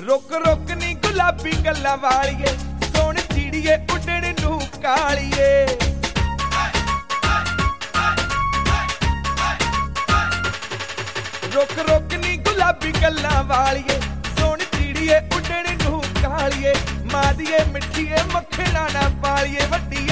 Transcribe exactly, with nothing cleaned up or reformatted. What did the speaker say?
रुक रुक नी गुलाबी गल्लां वालिए सोन चिड़िए उड़न नू कालिए रुक रुक नी गुलाबी गल्लां वालिए सोन चिड़िए उड़न नू कालिए मां दिए मिठिए मक्खना ना पालिए वड्डी